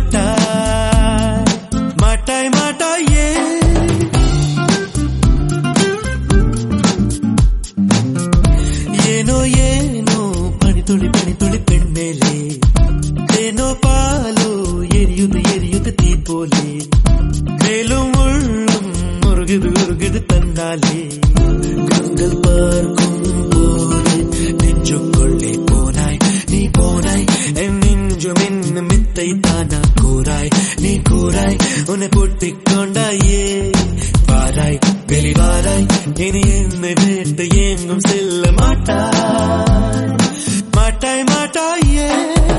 மாட்டாய் மாட்டாயே ஏனோ ஏனோ பனித்துளி பெண் மேலே தேனோ பாலோ எரியுது தீ போலே மேலும் உள்ளும் உருகுது தந்தாலே கண்கள் பார்க்கும் போது நெஞ்சுக்குள்ளே போனாய் நீ போனாய் என் நெஞ்சும் என்ன மித்தை தானா கூறாய் நீ கூறாய் உன்னை பூட்டிக் கொண்டாயே வாராய் வெளிவாராய் இனி என்னை விட்டு எங்கும் செல்ல மாட்டாய் மாட்டாயே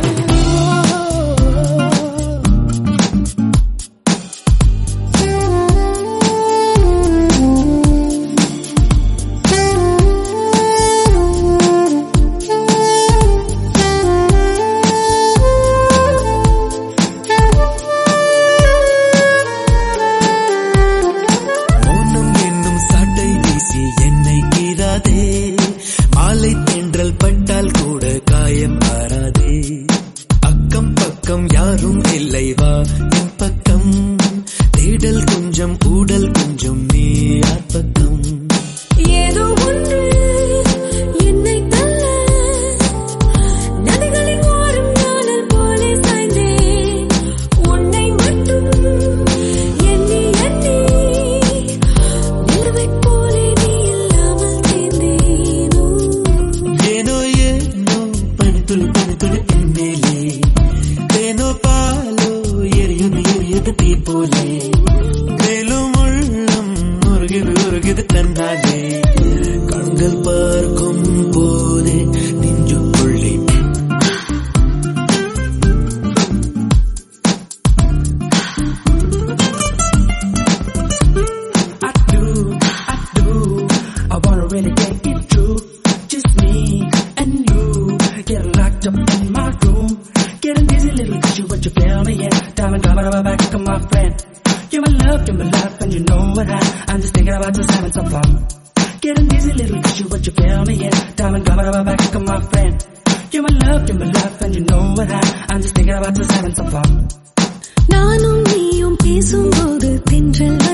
மாலை தென்றல் பட்டால் கூட காயம் ஆறாதே அக்கம் பக்கம் யாரும் இல்லை வா என் பக்கம் தேடல் கொஞ்சம் ஊடல் கொஞ்சம் நீ யார் பக்கம் ஏதோ ஒன்று என்னை தள்ள நதிகளின் ஓரம் நானல் போலே சாய்ந்தேன் உன்னை மட்டும் எண்ணி நிலவை போலே நீ இல்லாமல் தேர்ந்தேனோ ஏனோ ஏனோ பனித்துளி பெண் மேலே தேனோ பாலோ எரியுது தீ போலே மேலும் உள்ளம் உருகுது தந்தாலே கண்கள் பார்க்கும் போதே நெஞ்சுக்குள்ளே I wanna really get it true. Just me and you. Get locked up in my room. Getting dizzy, little issue, what you feel me, yeah. Diamond coming on my back, come my friend. You're my love, and you know what I'm just thinking about just having some fun. Getting dizzy, little issue, what you feel me, yeah. Diamond coming on my back, come my friend. You're my love, and you know what I'm just thinking about just having some fun. நானும் நீயும் பேசும்போது தென்றல்